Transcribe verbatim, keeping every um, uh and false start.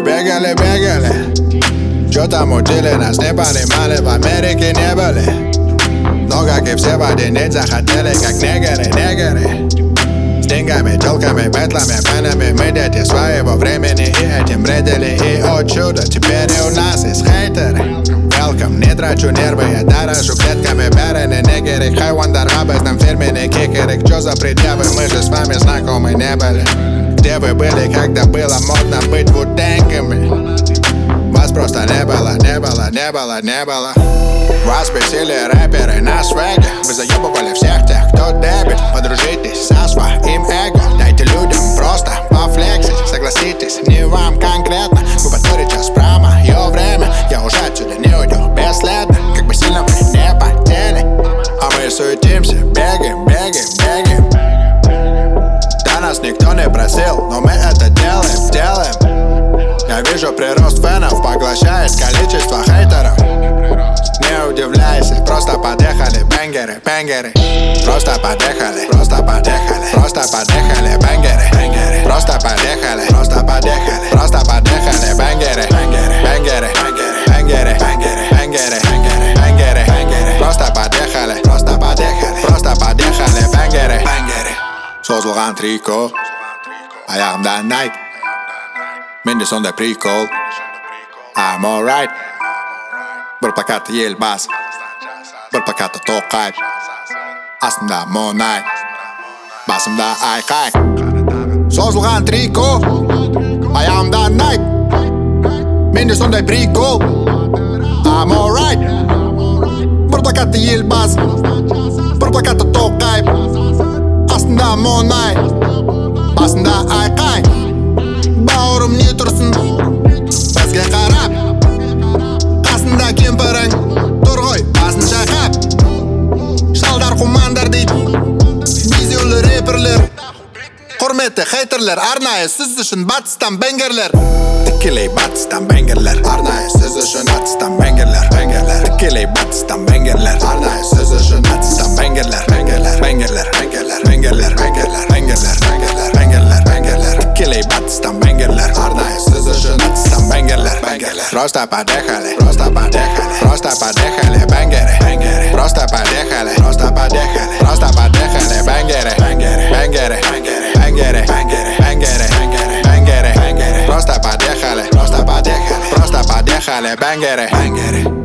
бегали, бегали. Чё там учили, нас не понимали, в Америке не были. Но как и все в один день захотели, как негры, негры. С деньгами, телками, бэтлами, пенами. Мы дети своего времени и этим бредили. И о чудо, теперь и у нас есть хейтеры. Welcome, не трачу нервы, я дорожу клетками. Берены, негеры, хайвандар, обезным фирменный кикерик. Чё за предъявы, мы же с вами знакомы не были. Где вы были, когда было модно быть вуденками? Вас просто не было, не было, не было, не было. Вас бесили рэперы на свеге. Вы заебывали всех тех, кто дебит. Подружитесь со своим эго. Дайте людям просто пофлексить. Согласитесь, не вам конкретно. Вы потворите час прямо, ее время. Я уже отсюда не уйду бесследно. Как бы сильно вы не потели. А мы суетимся, бегаем, бегаем, бегаем. Да нас никто не просил, но мы это делаем, делаем. Я вижу прирост фенов, поглощает количество хейтеров. Не удивляйся, просто подъехали бенгеры, бенгеры. Просто подъехали, просто подъехали, просто подъехали бенгеры, бенгеры. Просто подъехали, просто подъехали, просто подъехали бенгеры, бенгеры, бенгеры, бенгеры, бенгеры, бенгеры, бенгеры. Просто подъехали, просто подъехали, просто подъехали бенгеры, бенгеры. Созылған трико, аяғымда Nike. Менде сондай прикол, I'm alright. Бір плакаты елбасы, бір плакаты Тоқаев. Астымда мұнай, басымда айқай. Созылған трико, аяғымда Nike. Менде сондай прикол, I'm alright. Бір плакаты елбасы, бір плакаты Тоқаев. Астымда мұнай, басымда айқай. Бауырым не тұрсын бізге қарап. Қасында кемпірің тұр ғой басын шайқап. Шалдар құмандар дейді визиолы рэперлер. Құрметті хейтерлер, арнайы сіз үшін батыстан бенгерлер. Тікелей батыстан бенгерлер, арнайы сіз үшін батыстан бенгерлер, бенгерлер. Тікелей батыстан бенгерлер, арнайы сіз үшін батыстан бенгерлер, бенгерлер, бенгерлер, бенгерлер, бенгерлер, бенгерлер, бенгерлер, бенгерлер, бенгерлер, бенгерлер. Тікелей батыстан бенгерлер, арнайы сіз үшін батыстан бенгерлер, бенгерлер. Просто подъехали, просто подъехали, просто подъехали бенгеры, бенгеры. Просто подъехали, просто подъехали, просто подъехали бенгеры, бенгеры, бенгеры, бенгеры, бенгеры, бенгеры, бенгеры, бенгеры, бенгеры. Просто подъехали, просто подъехали, просто подъехали бенгеры, бенгеры.